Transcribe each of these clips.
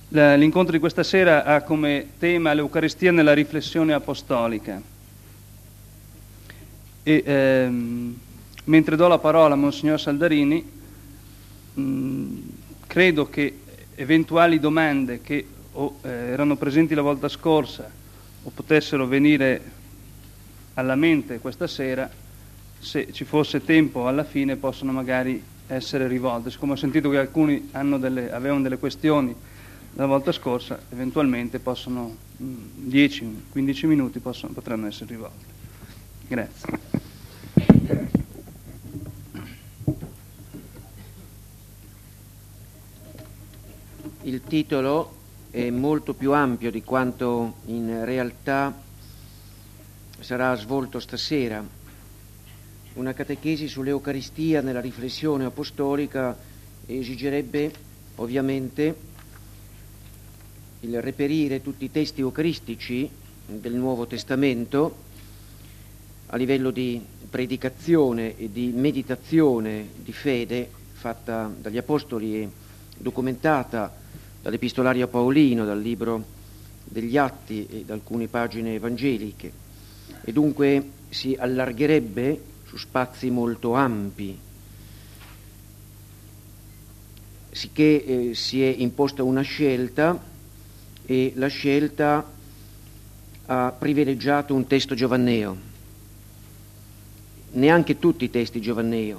L'incontro di questa sera ha come tema l'Eucaristia nella riflessione apostolica. E mentre do la parola a Monsignor Saldarini, credo che eventuali domande che erano presenti la volta scorsa o potessero venire alla mente questa sera, se ci fosse tempo alla fine, possono magari essere rivolte. Siccome ho sentito che alcuni avevano delle questioni la volta scorsa, eventualmente possono 10-15 minuti potranno essere rivolte. Grazie. Il titolo è molto più ampio di quanto in realtà sarà svolto stasera. Una catechesi sull'Eucaristia nella riflessione apostolica esigerebbe ovviamente il reperire tutti i testi eucaristici del Nuovo Testamento a livello di predicazione e di meditazione di fede fatta dagli Apostoli e documentata dall'Epistolario Paolino, dal libro degli Atti e da alcune pagine evangeliche, e dunque si allargherebbe su spazi molto ampi, sicché si è imposta una scelta, e la scelta ha privilegiato un testo giovanneo, neanche tutti i testi giovanneo,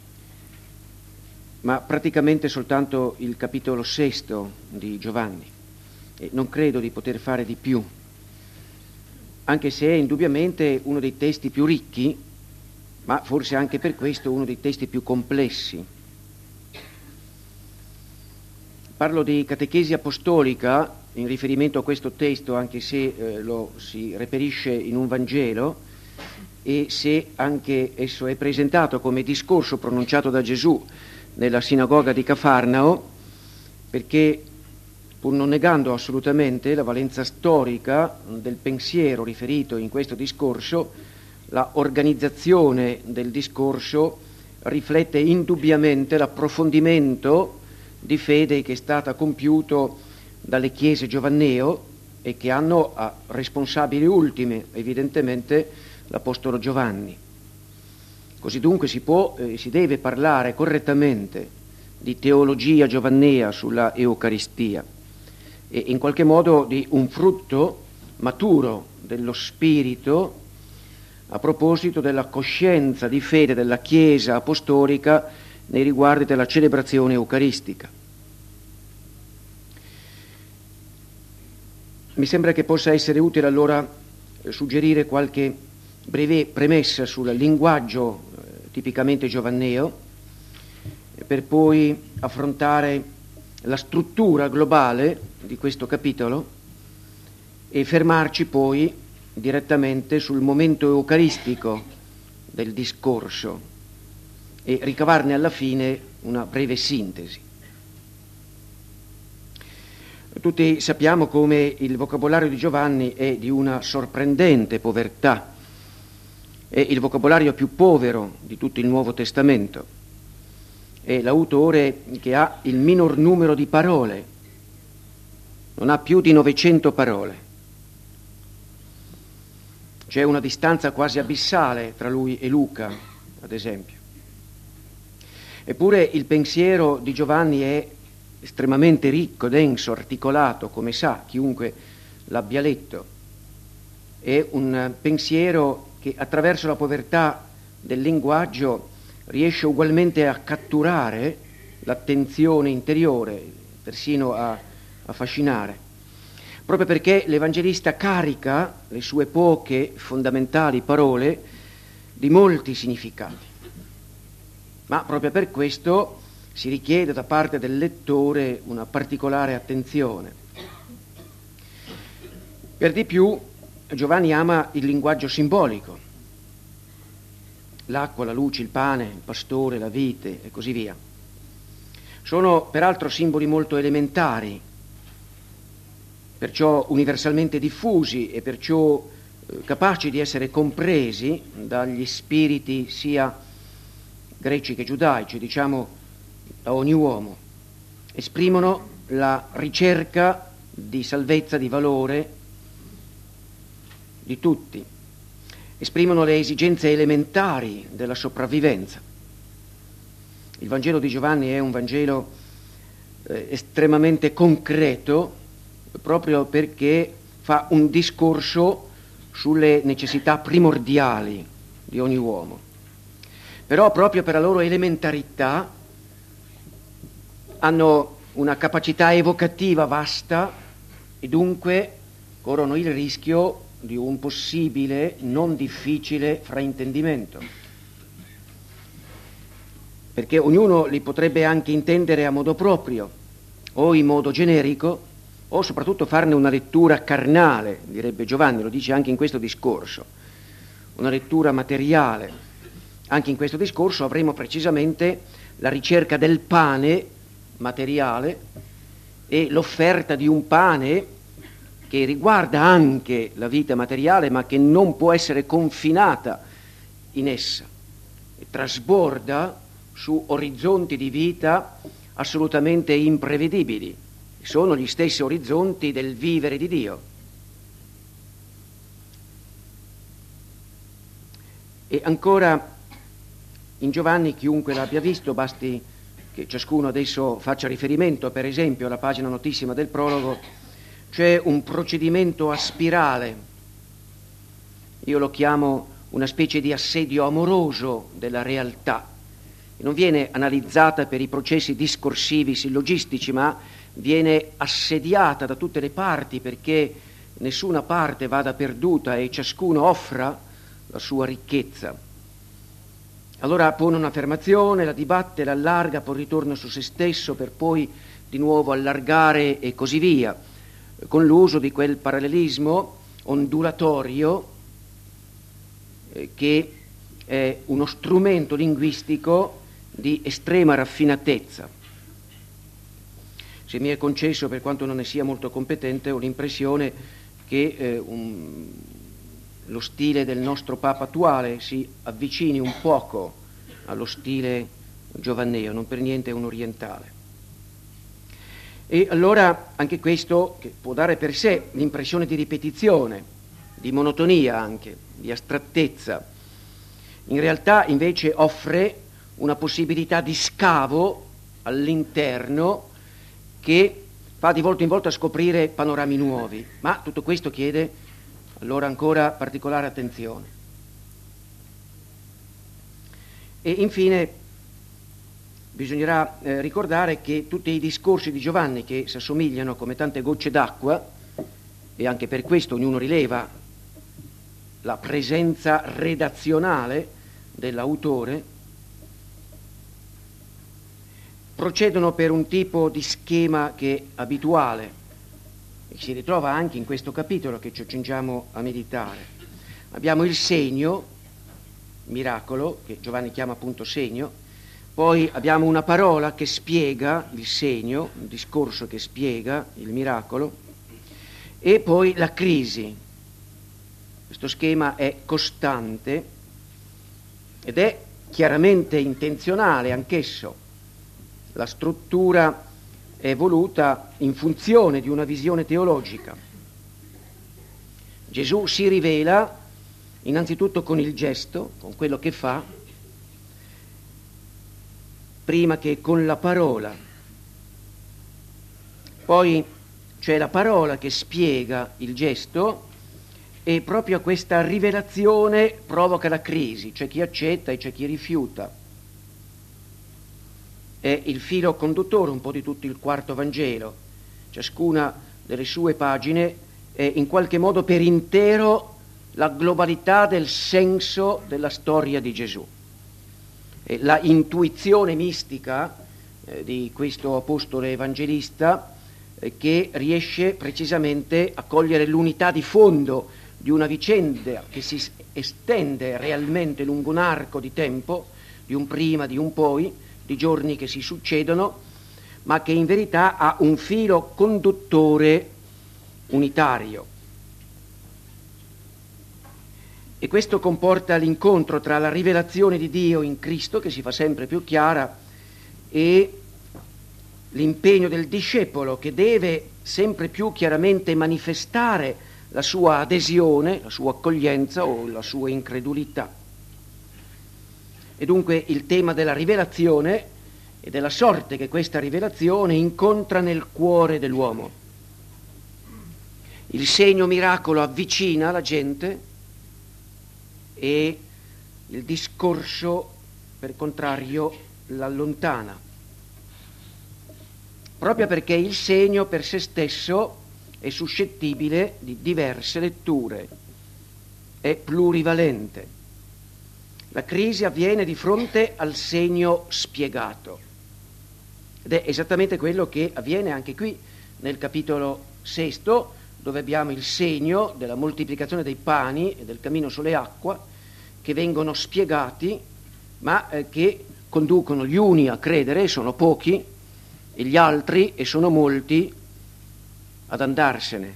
ma praticamente soltanto il capitolo 6 di Giovanni, e non credo di poter fare di più, anche se è indubbiamente uno dei testi più ricchi, ma forse anche per questo uno dei testi più complessi. Parlo di catechesi apostolica in riferimento a questo testo, anche se lo si reperisce in un Vangelo e se anche esso è presentato come discorso pronunciato da Gesù nella sinagoga di Cafarnao, perché pur non negando assolutamente la valenza storica del pensiero riferito in questo discorso, la organizzazione del discorso riflette indubbiamente l'approfondimento di fede che è stata compiuto dalle chiese giovanneo e che hanno a responsabili ultimi evidentemente l'Apostolo Giovanni. Così dunque si deve parlare correttamente di teologia giovannea sulla Eucaristia e in qualche modo di un frutto maturo dello Spirito a proposito della coscienza di fede della Chiesa apostolica nei riguardi della celebrazione eucaristica. Mi sembra che possa essere utile allora suggerire qualche breve premessa sul linguaggio tipicamente giovanneo, per poi affrontare la struttura globale di questo capitolo e fermarci poi direttamente sul momento eucaristico del discorso e ricavarne alla fine una breve sintesi. Tutti sappiamo come il vocabolario di Giovanni è di una sorprendente povertà, è il vocabolario più povero di tutto il Nuovo Testamento, è l'autore che ha il minor numero di parole, non ha più di 900 parole. C'è una distanza quasi abissale tra lui e Luca, ad esempio. Eppure il pensiero di Giovanni è estremamente ricco, denso, articolato, come sa chiunque l'abbia letto. È un pensiero che attraverso la povertà del linguaggio riesce ugualmente a catturare l'attenzione interiore, persino a affascinare, proprio perché l'Evangelista carica le sue poche fondamentali parole di molti significati. Ma proprio per questo si richiede da parte del lettore una particolare attenzione. Per di più, Giovanni ama il linguaggio simbolico, l'acqua, la luce, il pane, il pastore, la vite e così via. Sono peraltro simboli molto elementari, perciò universalmente diffusi e perciò capaci di essere compresi dagli spiriti sia greci che giudaici, diciamo da ogni uomo. Esprimono la ricerca di salvezza, di valore di tutti. Esprimono le esigenze elementari della sopravvivenza. Il Vangelo di Giovanni è un Vangelo estremamente concreto, proprio perché fa un discorso sulle necessità primordiali di ogni uomo. Però proprio per la loro elementarità hanno una capacità evocativa vasta e dunque corrono il rischio di un possibile, non difficile fraintendimento, perché ognuno li potrebbe anche intendere a modo proprio o in modo generico, o soprattutto farne una lettura carnale, direbbe Giovanni, lo dice anche in questo discorso, una lettura materiale. Anche in questo discorso avremo precisamente la ricerca del pane materiale e l'offerta di un pane che riguarda anche la vita materiale, ma che non può essere confinata in essa, e trasborda su orizzonti di vita assolutamente imprevedibili. Sono gli stessi orizzonti del vivere di Dio. E ancora in Giovanni, chiunque l'abbia visto, basti che ciascuno adesso faccia riferimento, per esempio, alla pagina notissima del prologo, c'è un procedimento a spirale. Io lo chiamo una specie di assedio amoroso della realtà. Non viene analizzata per i processi discorsivi, sillogistici, ma viene assediata da tutte le parti perché nessuna parte vada perduta e ciascuno offra la sua ricchezza. Allora pone un'affermazione, la dibatte, la allarga, poi ritorna su se stesso per poi di nuovo allargare e così via, con l'uso di quel parallelismo ondulatorio che è uno strumento linguistico di estrema raffinatezza. Se mi è concesso, per quanto non ne sia molto competente, ho l'impressione che lo stile del nostro Papa attuale si avvicini un poco allo stile giovanneo, non per niente un orientale. E allora anche questo, che può dare per sé l'impressione di ripetizione, di monotonia anche, di astrattezza, in realtà invece offre una possibilità di scavo all'interno che fa di volta in volta scoprire panorami nuovi, ma tutto questo chiede allora ancora particolare attenzione. E infine bisognerà ricordare che tutti i discorsi di Giovanni, che si assomigliano come tante gocce d'acqua, e anche per questo ognuno rileva la presenza redazionale dell'autore, procedono per un tipo di schema che è abituale e si ritrova anche in questo capitolo che ci accingiamo a meditare. Abbiamo il segno, miracolo, che Giovanni chiama appunto segno, poi abbiamo una parola che spiega il segno, un discorso che spiega il miracolo, e poi la crisi. Questo schema è costante ed è chiaramente intenzionale anch'esso. La struttura è voluta in funzione di una visione teologica. Gesù si rivela innanzitutto con il gesto, con quello che fa, prima che con la parola. Poi c'è la parola che spiega il gesto e proprio questa rivelazione provoca la crisi, c'è chi accetta e c'è chi rifiuta. È il filo conduttore un po' di tutto il quarto Vangelo. Ciascuna delle sue pagine è in qualche modo per intero la globalità del senso della storia di Gesù. E la intuizione mistica di questo apostolo evangelista che riesce precisamente a cogliere l'unità di fondo di una vicenda che si estende realmente lungo un arco di tempo, di un prima, di un poi, di giorni che si succedono, ma che in verità ha un filo conduttore unitario. E questo comporta l'incontro tra la rivelazione di Dio in Cristo, che si fa sempre più chiara, e l'impegno del discepolo che deve sempre più chiaramente manifestare la sua adesione, la sua accoglienza o la sua incredulità. E dunque il tema della rivelazione e della sorte che questa rivelazione incontra nel cuore dell'uomo. Il segno miracolo avvicina la gente e il discorso, per contrario, l'allontana. Proprio perché il segno per se stesso è suscettibile di diverse letture, è plurivalente. La crisi avviene di fronte al segno spiegato ed è esattamente quello che avviene anche qui nel capitolo 6, dove abbiamo il segno della moltiplicazione dei pani e del cammino sulle acque che vengono spiegati, ma che conducono gli uni a credere, sono pochi, e gli altri, e sono molti, ad andarsene.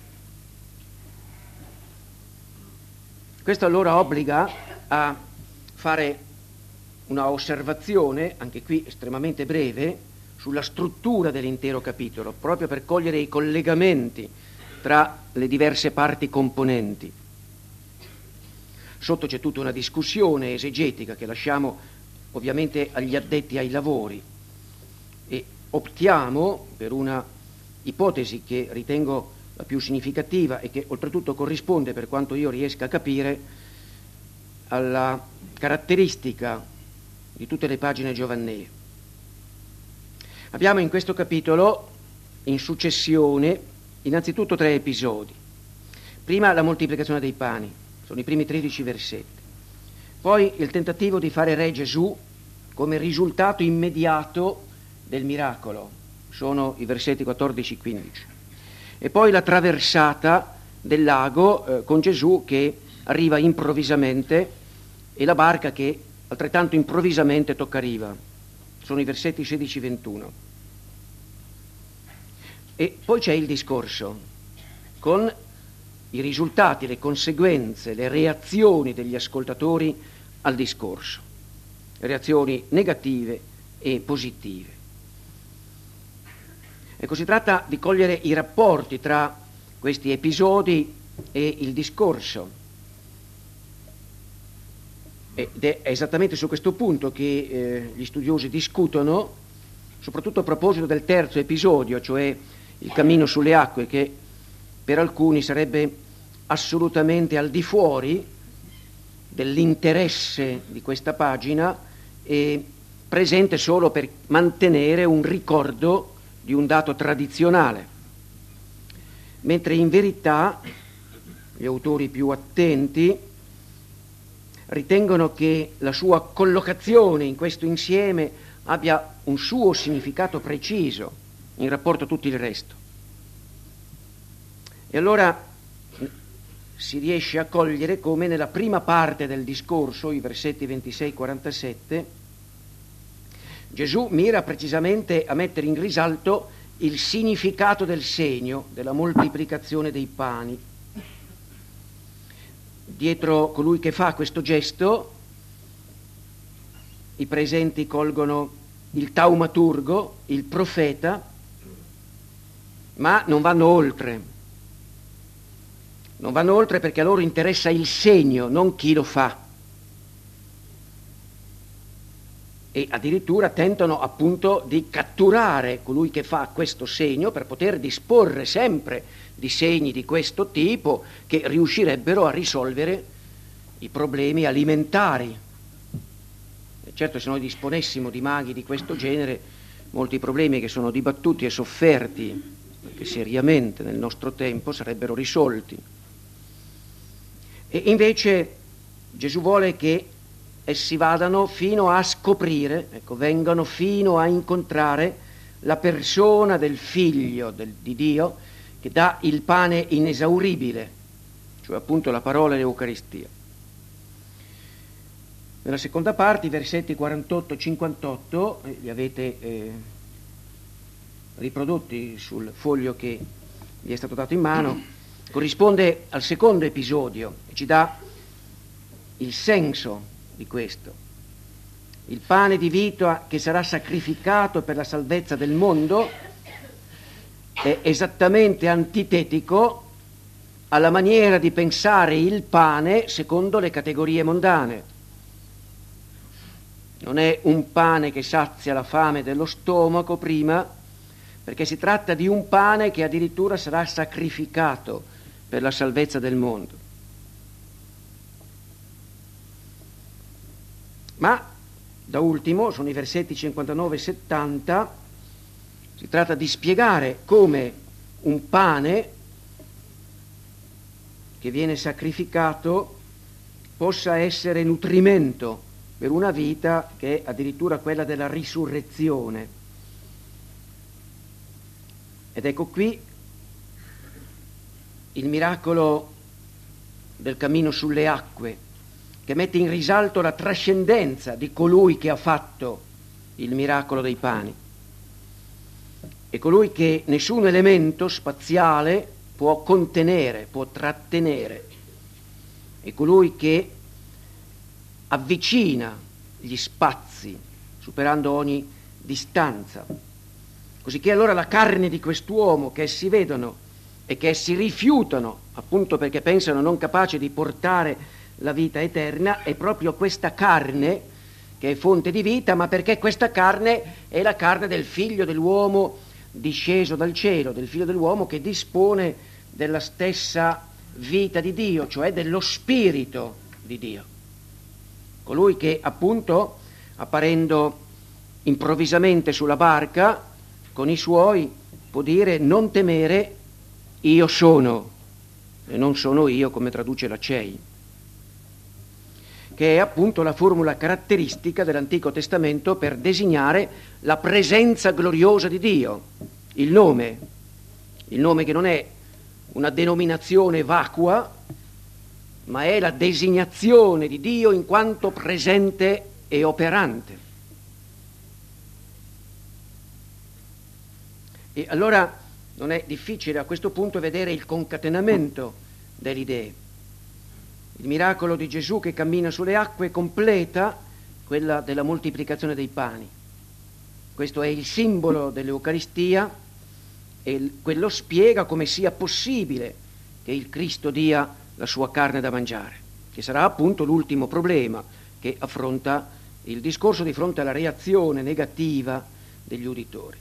Questo allora obbliga a fare una osservazione, anche qui estremamente breve, sulla struttura dell'intero capitolo, proprio per cogliere i collegamenti tra le diverse parti componenti. Sotto c'è tutta una discussione esegetica che lasciamo ovviamente agli addetti ai lavori e optiamo per una ipotesi che ritengo la più significativa e che oltretutto corrisponde, per quanto io riesca a capire, alla caratteristica di tutte le pagine giovannee. Abbiamo in questo capitolo, in successione, innanzitutto 3 episodi. Prima la moltiplicazione dei pani, sono i primi 13 versetti. Poi il tentativo di fare re Gesù come risultato immediato del miracolo, sono i versetti 14-15. E poi la traversata del lago con Gesù che arriva improvvisamente e la barca che altrettanto improvvisamente tocca riva, sono i versetti 16-21. E poi c'è il discorso con i risultati, le conseguenze, le reazioni degli ascoltatori al discorso, reazioni negative e positive. Ecco, si tratta di cogliere i rapporti tra questi episodi e il discorso. Ed è esattamente su questo punto che gli studiosi discutono, soprattutto a proposito del terzo episodio, cioè il cammino sulle acque, che per alcuni sarebbe assolutamente al di fuori dell'interesse di questa pagina e presente solo per mantenere un ricordo di un dato tradizionale, mentre in verità gli autori più attenti ritengono che la sua collocazione in questo insieme abbia un suo significato preciso in rapporto a tutto il resto. E allora si riesce a cogliere come nella prima parte del discorso, i versetti 26-47, Gesù mira precisamente a mettere in risalto il significato del segno della moltiplicazione dei pani. Dietro colui che fa questo gesto, i presenti colgono il taumaturgo, il profeta, ma non vanno oltre. Non vanno oltre perché a loro interessa il segno, non chi lo fa. E addirittura tentano appunto di catturare colui che fa questo segno per poter disporre sempre di segni di questo tipo che riuscirebbero a risolvere i problemi alimentari. E certo, se noi disponessimo di maghi di questo genere, molti problemi che sono dibattuti e sofferti anche seriamente nel nostro tempo sarebbero risolti. E invece Gesù vuole che essi vadano fino a scoprire, vengano fino a incontrare la persona del Figlio di Dio che dà il pane inesauribile, cioè appunto la parola e l'Eucaristia. Nella seconda parte, i versetti 48-58, li avete riprodotti sul foglio che vi è stato dato in mano, corrisponde al secondo episodio e ci dà il senso di questo. il pane di vita che sarà sacrificato per la salvezza del mondo, è esattamente antitetico alla maniera di pensare il pane secondo le categorie mondane. Non è un pane che sazia la fame dello stomaco prima, perché si tratta di un pane che addirittura sarà sacrificato per la salvezza del mondo. Ma da ultimo, sono i versetti 59 e 70, si tratta di spiegare come un pane che viene sacrificato possa essere nutrimento per una vita che è addirittura quella della risurrezione. Ed ecco qui il miracolo del cammino sulle acque, che mette in risalto la trascendenza di colui che ha fatto il miracolo dei pani. E colui che nessun elemento spaziale può contenere, può trattenere. E colui che avvicina gli spazi, superando ogni distanza. Cosicché allora la carne di quest'uomo che essi vedono e che essi rifiutano, appunto perché pensano non capace di portare la vita eterna, è proprio questa carne che è fonte di vita, ma perché questa carne è la carne del figlio dell'uomo disceso dal cielo, del figlio dell'uomo che dispone della stessa vita di Dio, cioè dello spirito di Dio. Colui che appunto, apparendo improvvisamente sulla barca con i suoi, può dire: non temere, io sono, e non sono io, come traduce la CEI, che è appunto la formula caratteristica dell'Antico Testamento per designare la presenza gloriosa di Dio, il nome che non è una denominazione vacua, ma è la designazione di Dio in quanto presente e operante. E allora non è difficile a questo punto vedere il concatenamento delle idee. Il miracolo di Gesù che cammina sulle acque completa quella della moltiplicazione dei pani. Questo è il simbolo dell'Eucaristia e quello spiega come sia possibile che il Cristo dia la sua carne da mangiare, che sarà appunto l'ultimo problema che affronta il discorso di fronte alla reazione negativa degli uditori.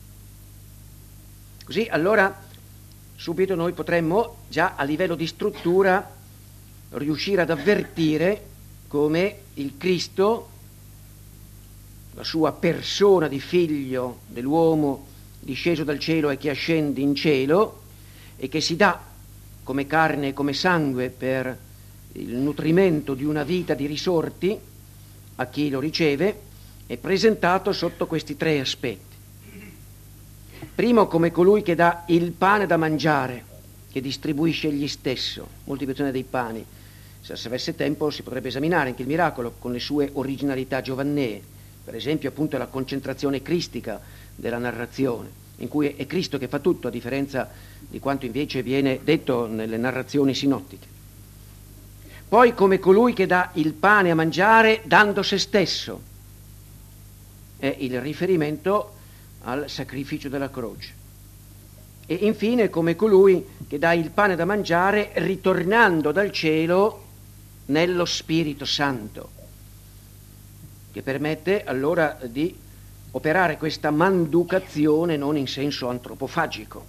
Così allora subito noi potremmo già a livello di struttura riuscire ad avvertire come il Cristo, la sua persona di figlio dell'uomo disceso dal cielo e che ascende in cielo e che si dà come carne e come sangue per il nutrimento di una vita di risorti a chi lo riceve, è presentato sotto questi tre aspetti. Primo, come colui che dà il pane da mangiare, che distribuisce egli stesso, moltiplicazione dei pani. Se avesse tempo si potrebbe esaminare anche il miracolo con le sue originalità giovannee, per esempio appunto la concentrazione cristica della narrazione, in cui è Cristo che fa tutto, a differenza di quanto invece viene detto nelle narrazioni sinottiche. Poi come colui che dà il pane a mangiare dando se stesso, è il riferimento al sacrificio della croce. E infine come colui che dà il pane da mangiare ritornando dal cielo nello Spirito Santo, che permette allora di operare questa manducazione non in senso antropofagico.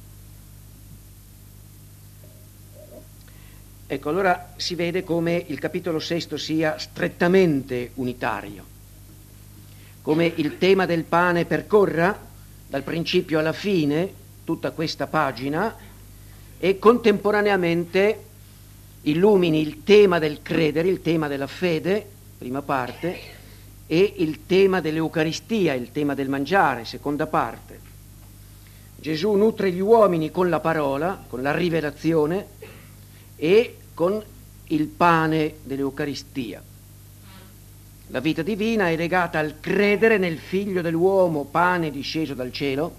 Ecco, allora si vede come il capitolo sesto sia strettamente unitario, come il tema del pane percorra dal principio alla fine tutta questa pagina e contemporaneamente illumini il tema del credere, il tema della fede, prima parte, e il tema dell'Eucaristia, il tema del mangiare, seconda parte. Gesù nutre gli uomini con la parola, con la rivelazione e con il pane dell'Eucaristia. La vita divina è legata al credere nel Figlio dell'uomo, pane disceso dal cielo,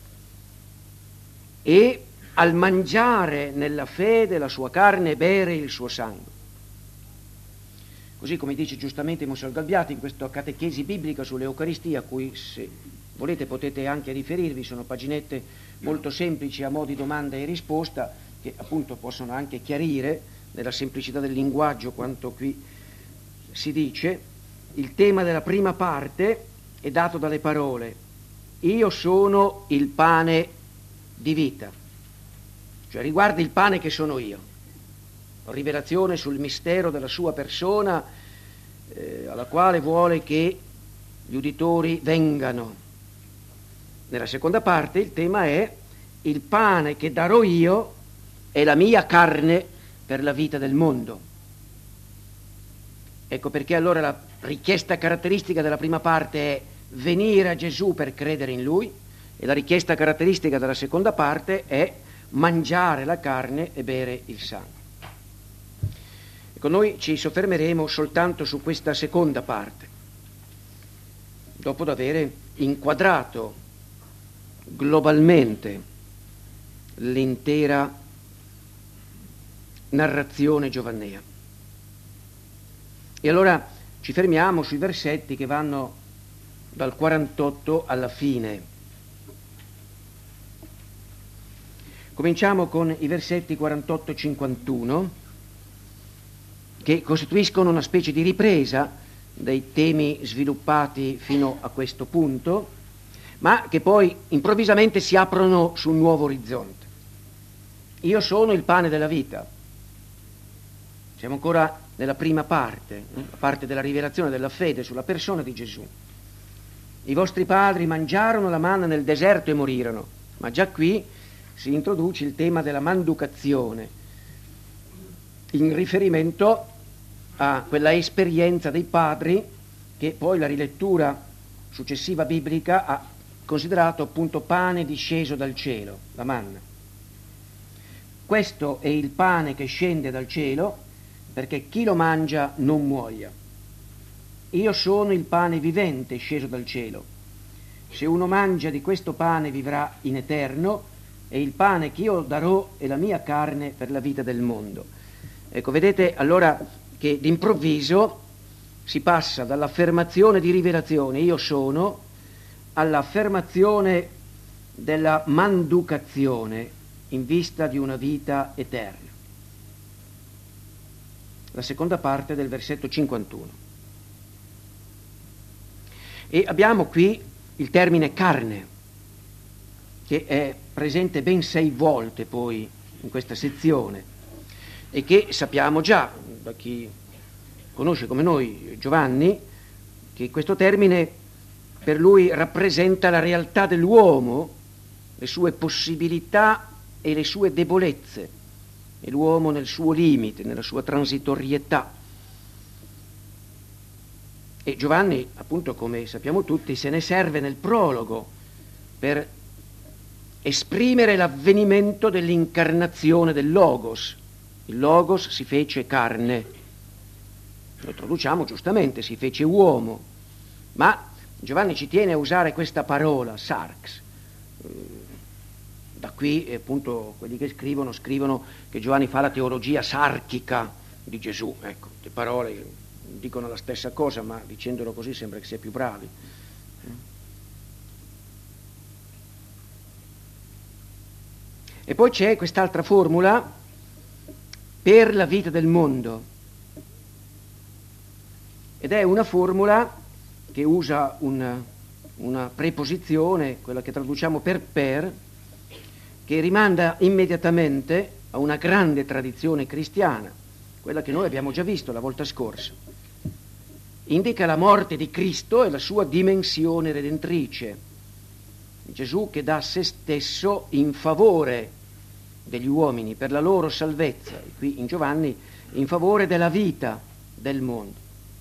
e al mangiare nella fede la sua carne e bere il suo sangue. così come dice giustamente Monsignor Galbiati in questa catechesi biblica sull'Eucaristia, a cui se volete potete anche riferirvi, sono paginette molto semplici a mo' di domanda e risposta, che appunto possono anche chiarire nella semplicità del linguaggio quanto qui si dice. Il tema della prima parte è dato dalle parole: io sono il pane di vita, cioè riguarda il pane che sono io, rivelazione sul mistero della sua persona, alla quale vuole che gli uditori vengano. Nella seconda parte il tema è: il pane che darò io è la mia carne per la vita del mondo. Ecco perché allora la richiesta caratteristica della prima parte è venire a Gesù per credere in Lui, e la richiesta caratteristica della seconda parte è mangiare la carne e bere il sangue. Ecco, noi ci soffermeremo soltanto su questa seconda parte, dopo aver inquadrato globalmente l'intera narrazione giovannea. E allora ci fermiamo sui versetti che vanno dal 48 alla fine. Cominciamo con i versetti 48-51, che costituiscono una specie di ripresa dei temi sviluppati fino a questo punto, ma che poi improvvisamente si aprono su un nuovo orizzonte. Io sono il pane della vita. Siamo ancora nella prima parte, la parte della rivelazione della fede sulla persona di Gesù. I vostri padri mangiarono la manna nel deserto e morirono, ma già qui si introduce il tema della manducazione, in riferimento a quella esperienza dei padri che poi la rilettura successiva biblica ha considerato appunto pane disceso dal cielo, la manna. Questo è il pane che scende dal cielo, perché chi lo mangia non muoia. Io sono il pane vivente sceso dal cielo. Se uno mangia di questo pane vivrà in eterno, e il pane che io darò è la mia carne per la vita del mondo. Ecco, vedete allora che d'improvviso si passa dall'affermazione di rivelazione, io sono, all'affermazione della manducazione in vista di una vita eterna. La seconda parte del versetto 51. E abbiamo qui il termine carne, che è presente ben 6 volte poi in questa sezione, e che sappiamo già, da chi conosce come noi Giovanni, che questo termine per lui rappresenta la realtà dell'uomo, le sue possibilità e le sue debolezze, e l'uomo nel suo limite, nella sua transitorietà. E Giovanni, appunto, come sappiamo tutti, se ne serve nel prologo per esprimere l'avvenimento dell'incarnazione del Logos. Il Logos si fece carne. Lo traduciamo giustamente, si fece uomo. Ma Giovanni ci tiene a usare questa parola, sarx. Da qui appunto quelli che scrivono che Giovanni fa la teologia sarchica di Gesù. Ecco, le parole dicono la stessa cosa, ma dicendolo così sembra che sia più bravi. E poi c'è quest'altra formula per la vita del mondo, ed è una formula che usa una preposizione, quella che traduciamo per, che rimanda immediatamente a una grande tradizione cristiana, quella che noi abbiamo già visto la volta scorsa. Indica la morte di Cristo e la sua dimensione redentrice. Gesù che dà se stesso in favore degli uomini, per la loro salvezza, e qui in Giovanni in favore della vita del mondo.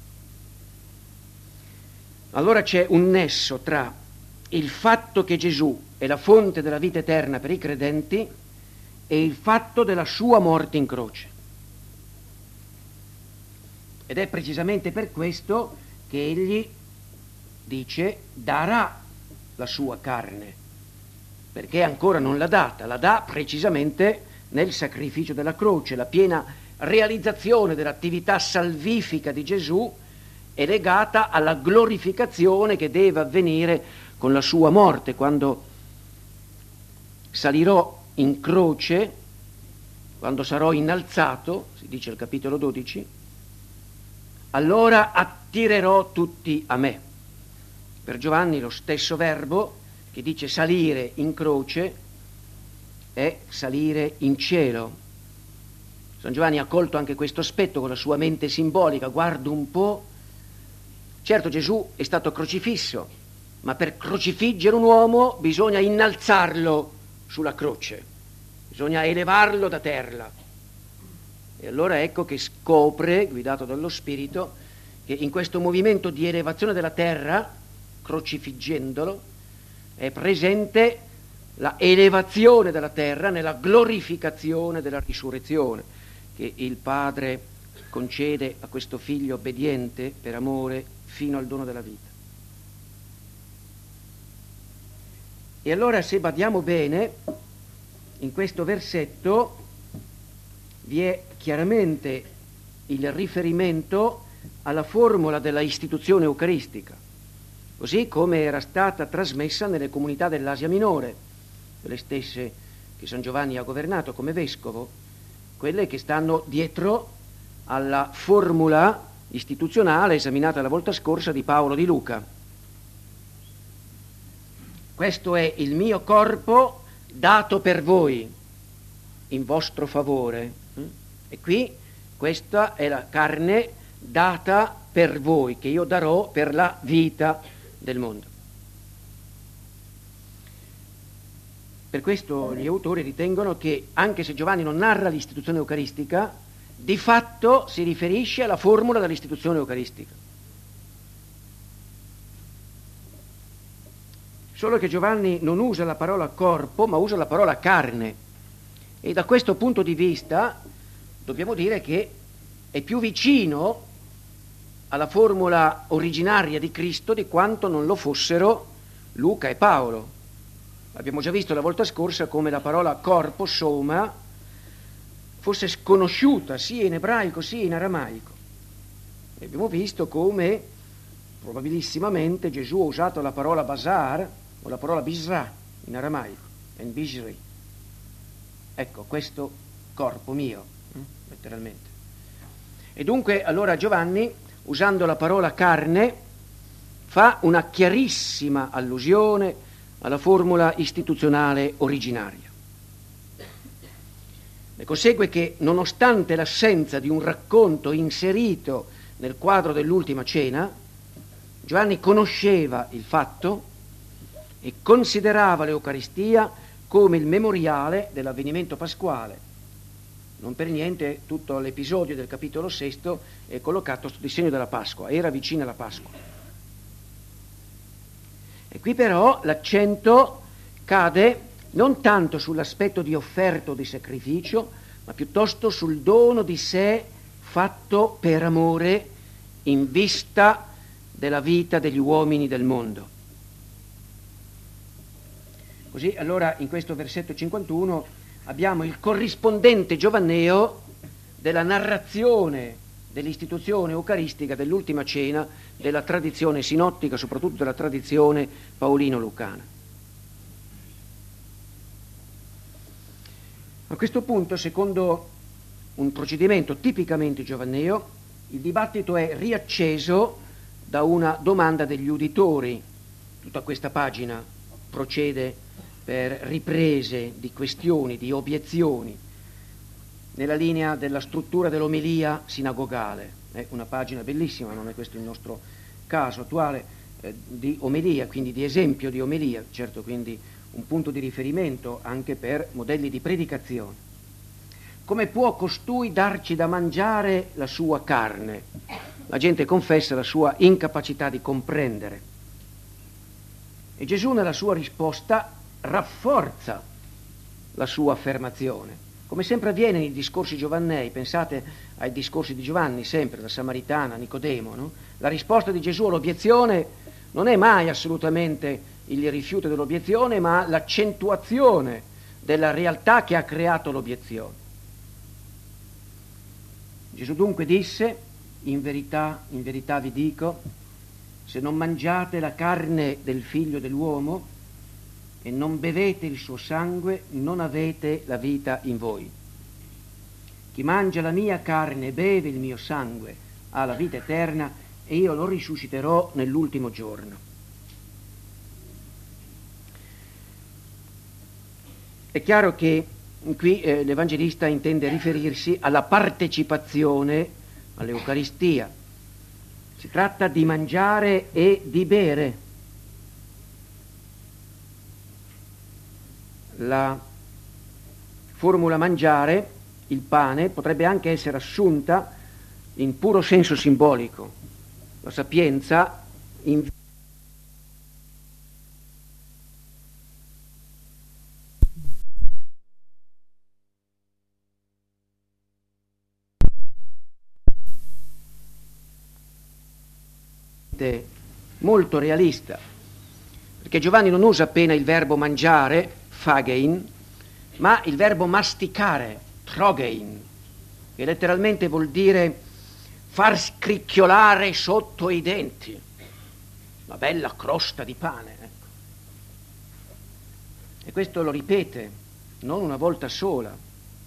Allora c'è un nesso tra il fatto che Gesù è la fonte della vita eterna per i credenti e il fatto della sua morte in croce. Ed è precisamente per questo che egli dice darà la sua carne, perché ancora non l'ha data, la dà precisamente nel sacrificio della croce, la piena realizzazione dell'attività salvifica di Gesù è legata alla glorificazione che deve avvenire con la sua morte, quando salirò in croce, quando sarò innalzato, si dice al capitolo 12, allora attirerò tutti a me. Per Giovanni lo stesso verbo che dice salire in croce è salire in cielo. San Giovanni ha colto anche questo aspetto con la sua mente simbolica. Guarda un po', certo Gesù è stato crocifisso, ma per crocifiggere un uomo bisogna innalzarlo sulla croce, bisogna elevarlo da terra. E allora ecco che scopre, guidato dallo Spirito, che in questo movimento di elevazione della terra, crocifiggendolo, è presente la elevazione della terra nella glorificazione della risurrezione che il Padre concede a questo figlio obbediente per amore fino al dono della vita. E allora, se badiamo bene, in questo versetto vi è chiaramente il riferimento alla formula della istituzione eucaristica, così come era stata trasmessa nelle comunità dell'Asia Minore, quelle stesse che San Giovanni ha governato come vescovo, quelle che stanno dietro alla formula istituzionale esaminata la volta scorsa di Paolo di Luca. Questo è il mio corpo dato per voi, in vostro favore. E qui questa è la carne data per voi, che io darò per la vita del mondo. Per questo gli autori ritengono che, anche se Giovanni non narra l'istituzione eucaristica, di fatto si riferisce alla formula dell'istituzione eucaristica. Solo che Giovanni non usa la parola corpo, ma usa la parola carne. E da questo punto di vista dobbiamo dire che è più vicino alla formula originaria di Cristo di quanto non lo fossero Luca e Paolo. Abbiamo già visto la volta scorsa come la parola corpo, soma, fosse sconosciuta sia in ebraico sia in aramaico. E abbiamo visto come probabilissimamente Gesù ha usato la parola basar o la parola bisra in aramaico, en bishri. Ecco, questo corpo mio, letteralmente. E dunque allora Giovanni, usando la parola carne, fa una chiarissima allusione alla formula istituzionale originaria. Ne consegue che, nonostante l'assenza di un racconto inserito nel quadro dell'ultima cena, Giovanni conosceva il fatto e considerava l'Eucaristia come il memoriale dell'avvenimento pasquale. Non per niente tutto l'episodio del capitolo 6 è collocato sul segno della Pasqua, era vicina la Pasqua. E qui però l'accento cade non tanto sull'aspetto di offerta o di sacrificio, ma piuttosto sul dono di sé fatto per amore in vista della vita degli uomini del mondo. Così allora in questo versetto 51 abbiamo il corrispondente giovanneo della narrazione dell'istituzione eucaristica dell'ultima cena, della tradizione sinottica, soprattutto della tradizione paolino-lucana. A questo punto, secondo un procedimento tipicamente giovanneo, il dibattito è riacceso da una domanda degli uditori. Tutta questa pagina procede per riprese di questioni, di obiezioni, nella linea della struttura dell'omelia sinagogale. È una pagina bellissima, non è questo il nostro caso attuale, di omelia, quindi di esempio di omelia, certo, quindi un punto di riferimento anche per modelli di predicazione. Come può costui darci da mangiare la sua carne? La gente confessa la sua incapacità di comprendere. E Gesù nella sua risposta rafforza la sua affermazione. Come sempre avviene nei discorsi giovannei, pensate ai discorsi di Giovanni, sempre, la Samaritana, Nicodemo, no? La risposta di Gesù all'obiezione non è mai assolutamente il rifiuto dell'obiezione, ma l'accentuazione della realtà che ha creato l'obiezione. Gesù dunque disse: in verità vi dico, se non mangiate la carne del Figlio dell'uomo e non bevete il suo sangue, non avete la vita in voi. Chi mangia la mia carne e beve il mio sangue ha la vita eterna, e io lo risusciterò nell'ultimo giorno. È chiaro che qui l'Evangelista intende riferirsi alla partecipazione all'Eucaristia. Si tratta di mangiare e di bere. La formula mangiare, il pane, potrebbe anche essere assunta in puro senso simbolico. La sapienza molto realista, perché Giovanni non usa appena il verbo mangiare, phagein, ma il verbo masticare, trogein, che letteralmente vuol dire far scricchiolare sotto i denti una bella crosta di pane, ecco. E questo lo ripete non una volta sola.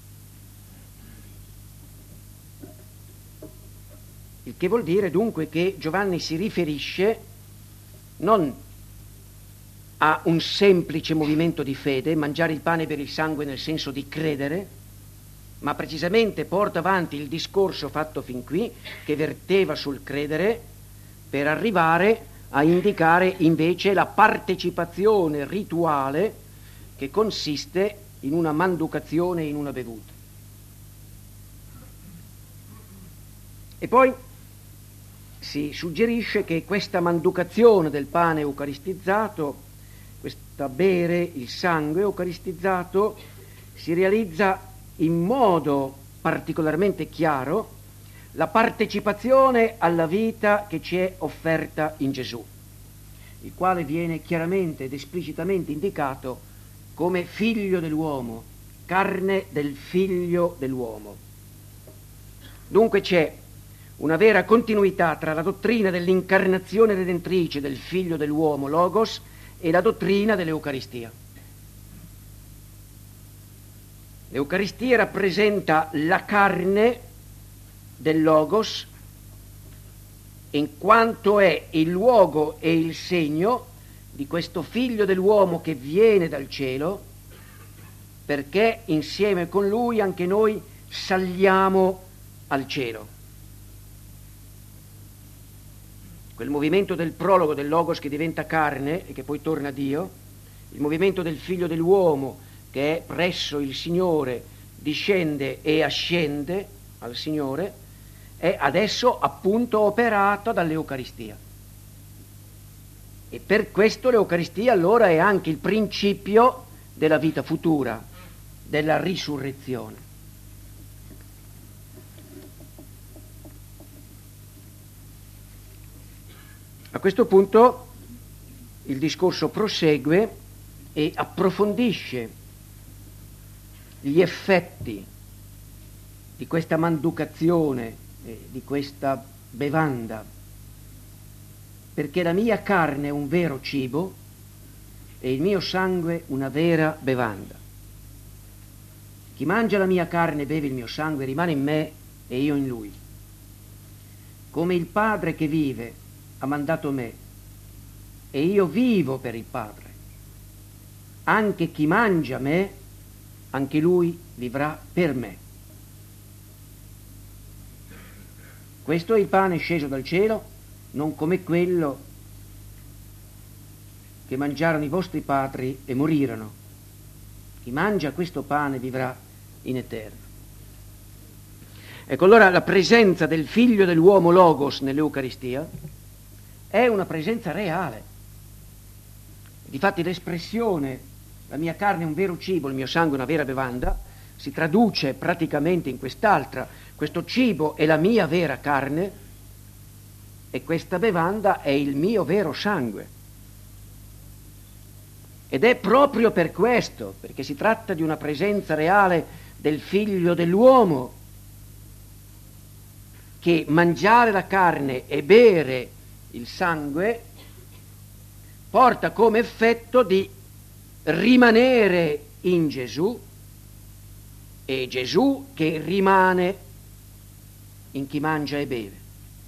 Il che vuol dire dunque che Giovanni si riferisce non a un semplice movimento di fede, mangiare il pane per il sangue nel senso di credere, ma precisamente porta avanti il discorso fatto fin qui, che verteva sul credere, per arrivare a indicare invece la partecipazione rituale che consiste in una manducazione, in una bevuta. E poi si suggerisce che questa manducazione del pane eucaristizzato, questa bere il sangue eucaristizzato, si realizza in modo particolarmente chiaro la partecipazione alla vita che ci è offerta in Gesù, il quale viene chiaramente ed esplicitamente indicato come figlio dell'uomo, carne del figlio dell'uomo. Dunque c'è una vera continuità tra la dottrina dell'incarnazione redentrice del figlio dell'uomo, Logos, e la dottrina dell'Eucaristia. L'Eucaristia rappresenta la carne del Logos, in quanto è il luogo e il segno di questo figlio dell'uomo che viene dal cielo, perché insieme con lui anche noi saliamo al cielo. Quel movimento del prologo del Logos che diventa carne e che poi torna a Dio, il movimento del figlio dell'uomo che è presso il Signore, discende e ascende al Signore, è adesso appunto operato dall'Eucaristia. E per questo l'Eucaristia allora è anche il principio della vita futura, della risurrezione. A questo punto il discorso prosegue e approfondisce gli effetti di questa manducazione, di questa bevanda, perché la mia carne è un vero cibo e il mio sangue una vera bevanda. Chi mangia la mia carne e beve il mio sangue rimane in me e io in lui. Come il Padre che vive ha mandato me e io vivo per il Padre. Anche chi mangia me, anche lui vivrà per me. Questo è il pane sceso dal cielo, non come quello che mangiarono i vostri padri e morirono. Chi mangia questo pane vivrà in eterno. Ecco, allora la presenza del figlio dell'uomo Logos nell'Eucaristia è una presenza reale. Difatti l'espressione la mia carne è un vero cibo, il mio sangue è una vera bevanda si traduce praticamente in quest'altra: questo cibo è la mia vera carne e questa bevanda è il mio vero sangue. Ed è proprio per questo, perché si tratta di una presenza reale del figlio dell'uomo, che mangiare la carne e bere il sangue porta come effetto di rimanere in Gesù e Gesù che rimane in chi mangia e beve.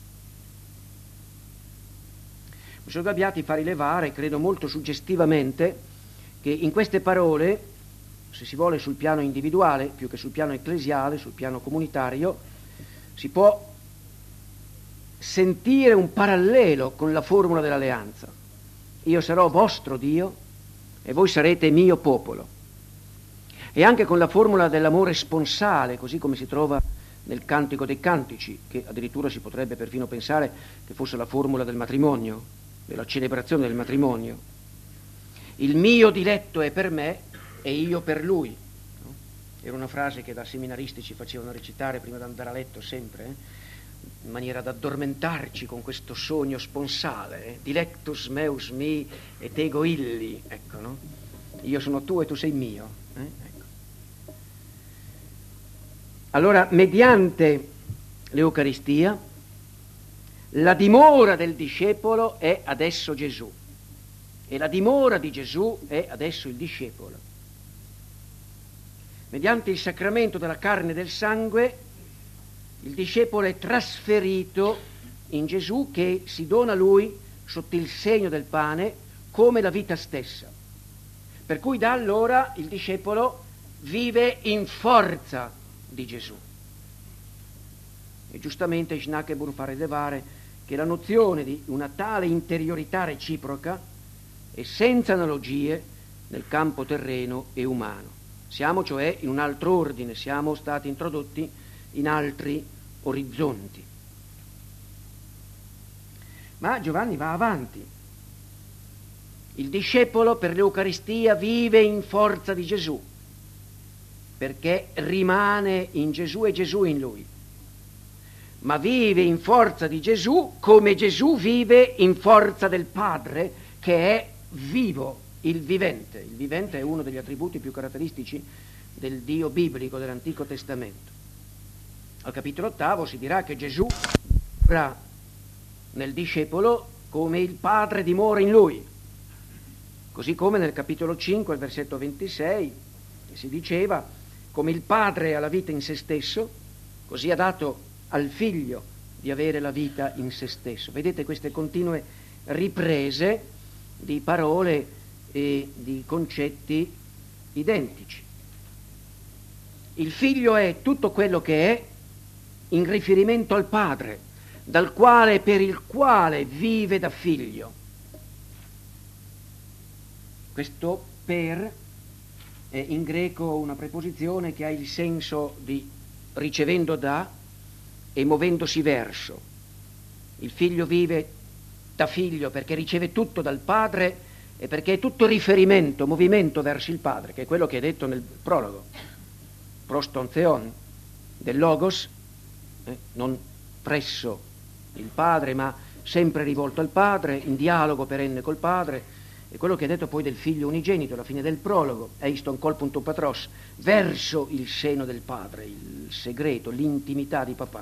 Mi sono gabbiati a rilevare, credo molto suggestivamente, che in queste parole, se si vuole sul piano individuale, più che sul piano ecclesiale, sul piano comunitario, si può sentire un parallelo con la formula dell'alleanza. Io sarò vostro Dio e voi sarete mio popolo. E anche con la formula dell'amore sponsale, così come si trova nel Cantico dei Cantici, che addirittura si potrebbe perfino pensare che fosse la formula del matrimonio, della celebrazione del matrimonio. Il mio diletto è per me e io per lui. No? Era una frase che da seminaristi ci facevano recitare prima di andare a letto sempre, in maniera da addormentarci con questo sogno sponsale, dilectus meus mi et ego illi, ecco, no? Io sono tuo e tu sei mio. Ecco. Allora, mediante l'Eucaristia, la dimora del discepolo è adesso Gesù e la dimora di Gesù è adesso il discepolo. Mediante il sacramento della carne e del sangue, il discepolo è trasferito in Gesù che si dona a lui sotto il segno del pane come la vita stessa. Per cui da allora il discepolo vive in forza di Gesù. E giustamente Schnakenburg fa rilevare che la nozione di una tale interiorità reciproca è senza analogie nel campo terreno e umano. Siamo cioè in un altro ordine, siamo stati introdotti in altri orizzonti. Ma Giovanni va avanti. Il discepolo per l'Eucaristia vive in forza di Gesù, perché rimane in Gesù e Gesù in lui. Ma vive in forza di Gesù come Gesù vive in forza del Padre, che è vivo, il vivente. Il vivente è uno degli attributi più caratteristici del Dio biblico dell'Antico Testamento. Al capitolo 8 si dirà che Gesù dimora nel discepolo come il Padre dimora in lui. Così come nel capitolo 5, al versetto 26, si diceva: come il Padre ha la vita in se stesso, così ha dato al Figlio di avere la vita in se stesso. Vedete queste continue riprese di parole e di concetti identici. Il Figlio è tutto quello che è in riferimento al Padre, dal quale e per il quale vive da figlio. Questo per è in greco una preposizione che ha il senso di ricevendo da e muovendosi verso. Il figlio vive da figlio perché riceve tutto dal padre e perché è tutto riferimento, movimento verso il padre, che è quello che è detto nel prologo. Proston theon, del logos, non presso il padre ma sempre rivolto al padre, in dialogo perenne col padre. E quello che è detto poi del figlio unigenito alla fine del prologo, eiston colpuntum patros, verso il seno del padre, il segreto, l'intimità di papà.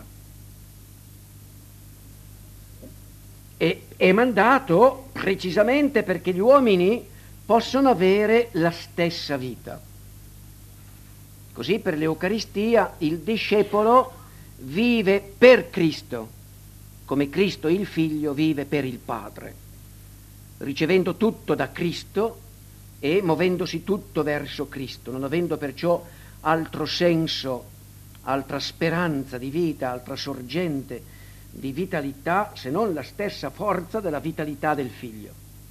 E è mandato precisamente perché gli uomini possono avere la stessa vita. Così per l'Eucaristia il discepolo vive per Cristo, come Cristo il Figlio vive per il Padre, ricevendo tutto da Cristo e muovendosi tutto verso Cristo, non avendo perciò altro senso, altra speranza di vita, altra sorgente di vitalità, se non la stessa forza della vitalità del Figlio.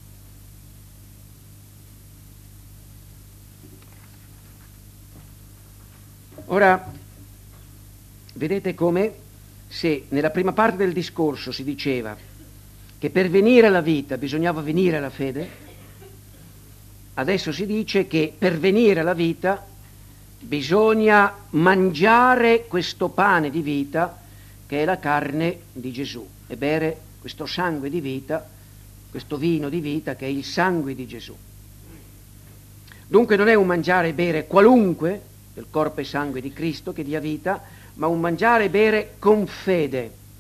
Ora, vedete come se nella prima parte del discorso si diceva che per venire alla vita bisognava venire alla fede, adesso si dice che per venire alla vita bisogna mangiare questo pane di vita che è la carne di Gesù e bere questo sangue di vita, questo vino di vita che è il sangue di Gesù. Dunque non è un mangiare e bere qualunque del corpo e sangue di Cristo che dia vita, ma un mangiare e bere con fede,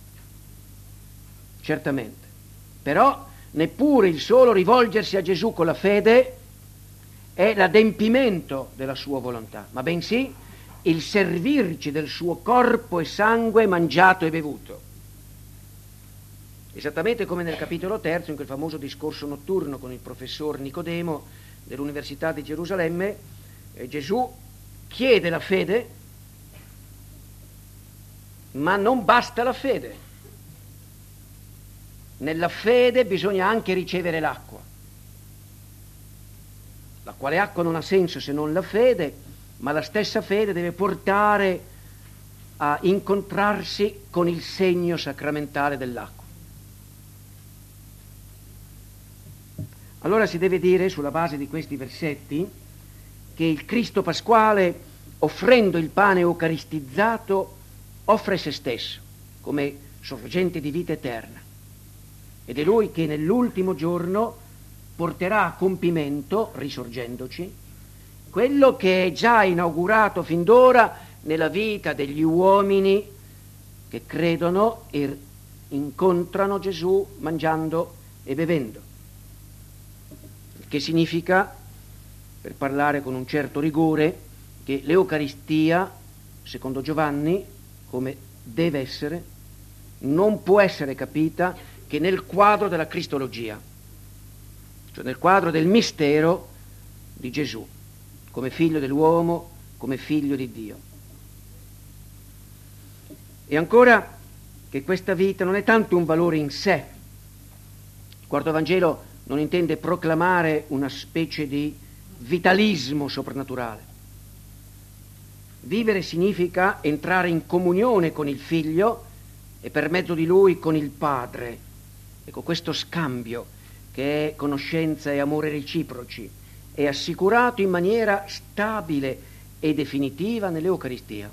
certamente, però neppure il solo rivolgersi a Gesù con la fede è l'adempimento della sua volontà, ma bensì il servirci del suo corpo e sangue mangiato e bevuto. Esattamente come nel capitolo 3, in quel famoso discorso notturno con il professor Nicodemo dell'Università di Gerusalemme, Gesù chiede la fede, ma non basta la fede. Nella fede bisogna anche ricevere l'acqua, la quale acqua non ha senso se non la fede, ma la stessa fede deve portare a incontrarsi con il segno sacramentale dell'acqua. Allora si deve dire, sulla base di questi versetti, che il Cristo pasquale, offrendo il pane eucaristizzato, offre se stesso come sorgente di vita eterna. Ed è Lui che nell'ultimo giorno porterà a compimento, risorgendoci, quello che è già inaugurato fin d'ora nella vita degli uomini che credono e incontrano Gesù mangiando e bevendo. Il che significa, per parlare con un certo rigore, che l'Eucaristia, secondo Giovanni, come deve essere, non può essere capita che nel quadro della cristologia, cioè nel quadro del mistero di Gesù, come figlio dell'uomo, come figlio di Dio. E ancora che questa vita non è tanto un valore in sé. Il quarto Vangelo non intende proclamare una specie di vitalismo soprannaturale. Vivere significa entrare in comunione con il Figlio e per mezzo di Lui con il Padre. Ecco, questo scambio, che è conoscenza e amore reciproci, è assicurato in maniera stabile e definitiva nell'Eucaristia.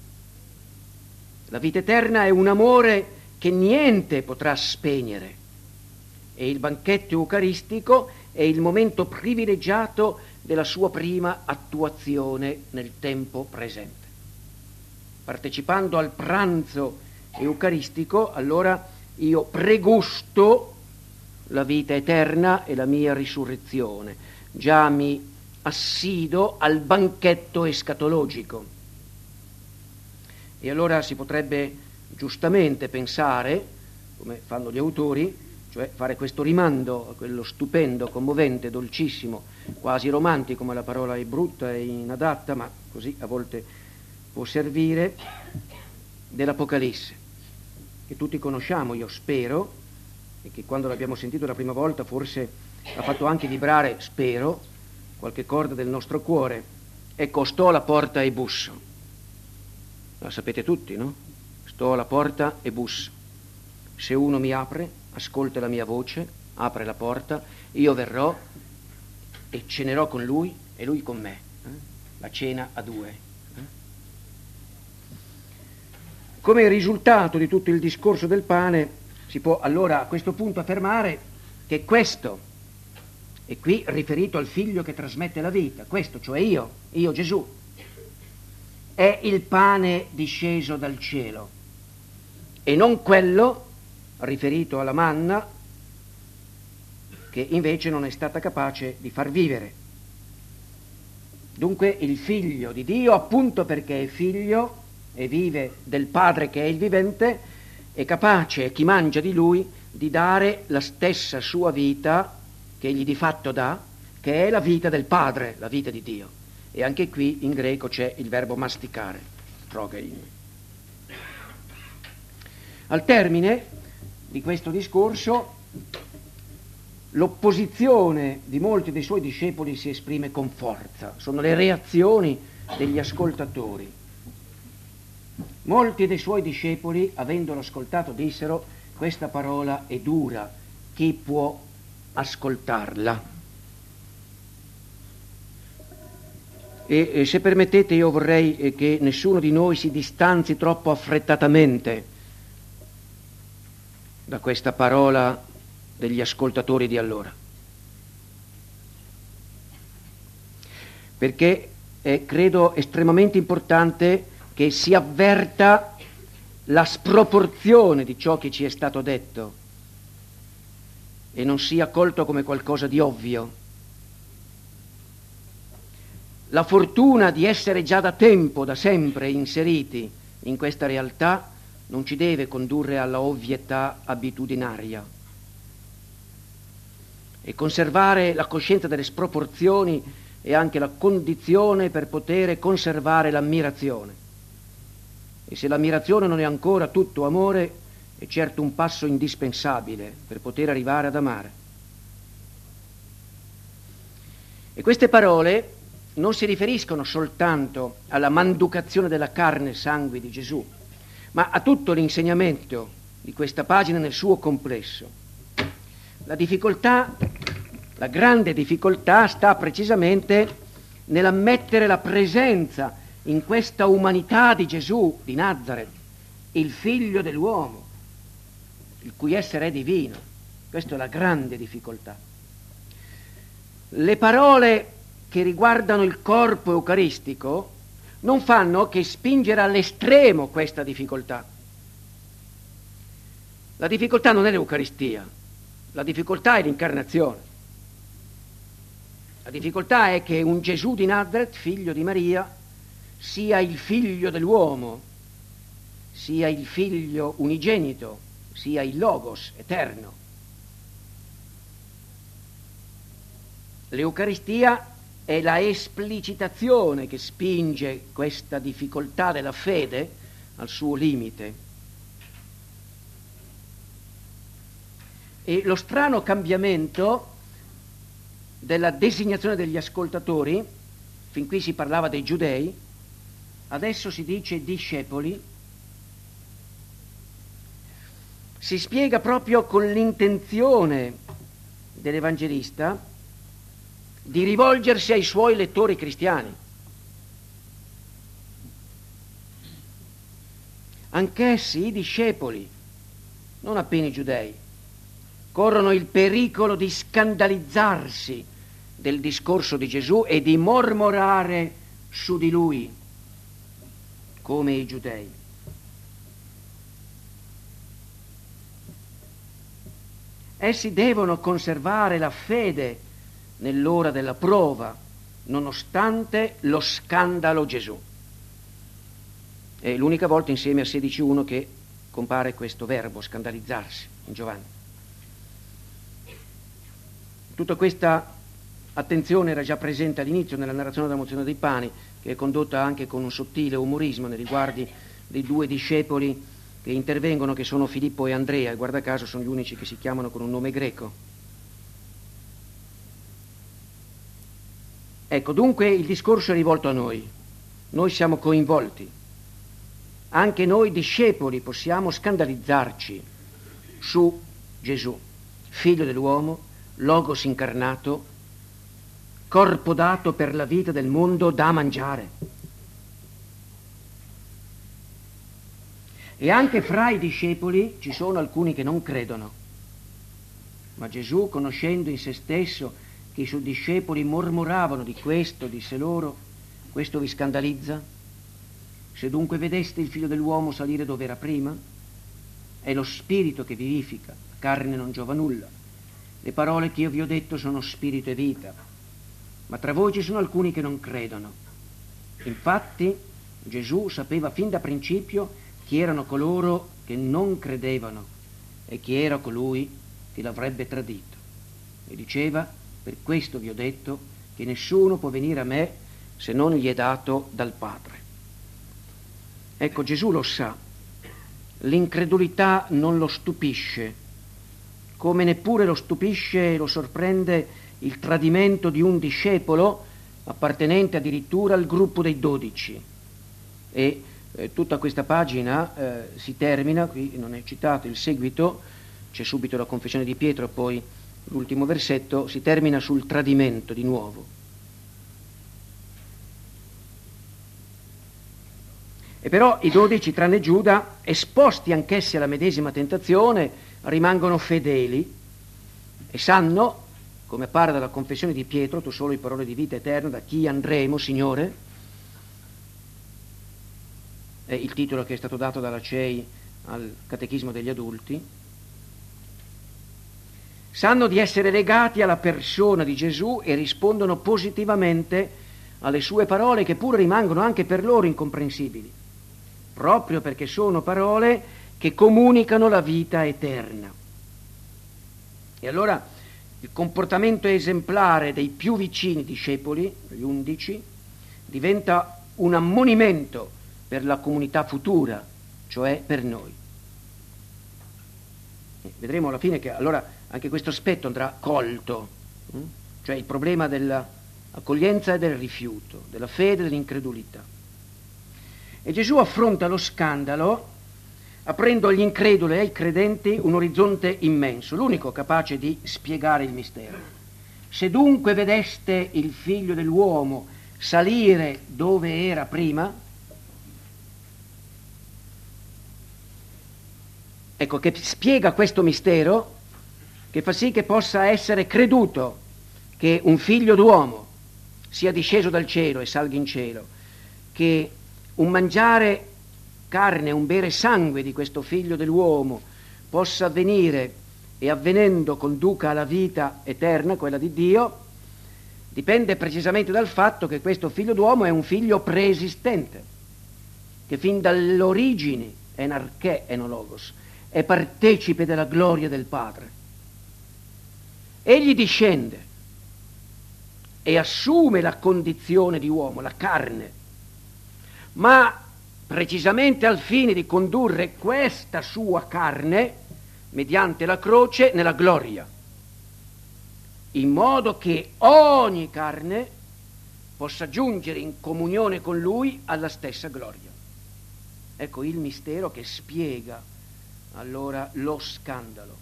La vita eterna è un amore che niente potrà spegnere e il banchetto eucaristico è il momento privilegiato della sua prima attuazione nel tempo presente. Partecipando al pranzo eucaristico, allora io pregusto la vita eterna e la mia risurrezione, già mi assido al banchetto escatologico. E allora si potrebbe giustamente pensare, come fanno gli autori, cioè fare questo rimando a quello stupendo, commovente, dolcissimo, quasi romantico, ma la parola è brutta e inadatta, ma così a volte può servire, dell'Apocalisse, che tutti conosciamo, io spero, e che quando l'abbiamo sentito la prima volta forse ha fatto anche vibrare, spero, qualche corda del nostro cuore. Ecco, sto alla porta e busso. La sapete tutti, no? Sto alla porta e busso. Se uno mi apre, ascolta la mia voce, apre la porta, io verrò e cenerò con lui e lui con me. La cena a due. Come risultato di tutto il discorso del pane, si può allora a questo punto affermare che questo, e qui riferito al figlio che trasmette la vita, questo, cioè io Gesù, è il pane disceso dal cielo e non quello riferito alla manna che invece non è stata capace di far vivere. Dunque il figlio di Dio, appunto perché è figlio e vive del Padre che è il vivente, è capace, chi mangia di lui, di dare la stessa sua vita che egli di fatto dà, che è la vita del Padre, la vita di Dio. E anche qui in greco c'è il verbo masticare, trogein. Al termine di questo discorso, l'opposizione di molti dei suoi discepoli si esprime con forza, sono le reazioni degli ascoltatori. Molti dei suoi discepoli, avendolo ascoltato, dissero: questa parola è dura, chi può ascoltarla? E se permettete, io vorrei che nessuno di noi si distanzi troppo affrettatamente da questa parola degli ascoltatori di allora, perché è, credo, estremamente importante che si avverta la sproporzione di ciò che ci è stato detto e non sia colto come qualcosa di ovvio. La fortuna di essere già da tempo, da sempre inseriti in questa realtà non ci deve condurre alla ovvietà abitudinaria. E conservare la coscienza delle sproporzioni è anche la condizione per poter conservare l'ammirazione. E se l'ammirazione non è ancora tutto amore, è certo un passo indispensabile per poter arrivare ad amare. E queste parole non si riferiscono soltanto alla manducazione della carne e sangue di Gesù, ma a tutto l'insegnamento di questa pagina nel suo complesso. La grande difficoltà sta precisamente nell'ammettere la presenza in questa umanità di Gesù di Nazaret, il figlio dell'uomo, il cui essere è divino. Questa è la grande difficoltà. Le parole che riguardano il corpo eucaristico non fanno che spingere all'estremo questa difficoltà. La difficoltà non è l'Eucaristia, la difficoltà è l'incarnazione. La difficoltà è che un Gesù di Nazaret, figlio di Maria, sia il figlio dell'uomo, sia il figlio unigenito, sia il Logos eterno. L'Eucaristia è la esplicitazione che spinge questa difficoltà della fede al suo limite. E lo strano cambiamento della designazione degli ascoltatori, fin qui si parlava dei giudei, adesso si dice discepoli, si spiega proprio con l'intenzione dell'Evangelista di rivolgersi ai suoi lettori cristiani. Anch'essi, i discepoli, non appena i giudei, corrono il pericolo di scandalizzarsi del discorso di Gesù e di mormorare su di lui, come i giudei. Essi devono conservare la fede nell'ora della prova, nonostante lo scandalo Gesù. È l'unica volta insieme a 16:1 che compare questo verbo, scandalizzarsi, in Giovanni. Tutta questa attenzione era già presente all'inizio nella narrazione della mozione dei pani, che è condotta anche con un sottile umorismo nei riguardi dei due discepoli che intervengono, che sono Filippo e Andrea, e guarda caso sono gli unici che si chiamano con un nome greco. Ecco, dunque il discorso è rivolto a noi. Noi siamo coinvolti. Anche noi discepoli possiamo scandalizzarci su Gesù, figlio dell'uomo, Logos incarnato, corpo dato per la vita del mondo da mangiare. E anche fra i discepoli ci sono alcuni che non credono. Ma Gesù, conoscendo in se stesso che i suoi discepoli mormoravano di questo, disse loro: questo vi scandalizza? Se dunque vedeste il figlio dell'uomo salire dove era prima, è lo spirito che vivifica, la carne non giova nulla. Le parole che io vi ho detto sono spirito e vita, ma tra voi ci sono alcuni che non credono. Infatti Gesù sapeva fin da principio chi erano coloro che non credevano e chi era colui che l'avrebbe tradito. E diceva: per questo vi ho detto che nessuno può venire a me se non gli è dato dal Padre. Ecco, Gesù lo sa, l'incredulità non lo stupisce, come neppure lo stupisce e lo sorprende il tradimento di un discepolo appartenente addirittura al gruppo dei 12. E tutta questa pagina si termina, qui non è citato il seguito, c'è subito la confessione di Pietro, poi l'ultimo versetto, si termina sul tradimento di nuovo. E però i 12, tranne Giuda, esposti anch'essi alla medesima tentazione, rimangono fedeli e sanno, come appare dalla confessione di Pietro: tu solo hai parole di vita eterna, da chi andremo, Signore? È il titolo che è stato dato dalla CEI al Catechismo degli adulti. sanno di essere legati alla persona di Gesù e rispondono positivamente alle sue parole, che pure rimangono anche per loro incomprensibili, proprio perché sono parole che comunicano la vita eterna. E allora il comportamento esemplare dei più vicini discepoli, gli 11, diventa un ammonimento per la comunità futura, cioè per noi. E vedremo alla fine che allora anche questo aspetto andrà colto, cioè il problema dell'accoglienza e del rifiuto, della fede e dell'incredulità. E Gesù affronta lo scandalo aprendo agli increduli e ai credenti un orizzonte immenso, l'unico capace di spiegare il mistero. Se dunque vedeste il Figlio dell'uomo salire dove era prima, ecco che spiega questo mistero, che fa sì che possa essere creduto che un figlio d'uomo sia disceso dal cielo e salga in cielo, che un mangiare carne, un bere sangue di questo figlio dell'uomo possa avvenire e avvenendo conduca alla vita eterna, quella di Dio, dipende precisamente dal fatto che questo figlio d'uomo è un figlio preesistente, che fin dall'origine, enarché enologos, è partecipe della gloria del Padre. Egli discende e assume la condizione di uomo, la carne, ma precisamente al fine di condurre questa sua carne mediante la croce nella gloria, in modo che ogni carne possa giungere in comunione con lui alla stessa gloria. Ecco il mistero che spiega allora lo scandalo.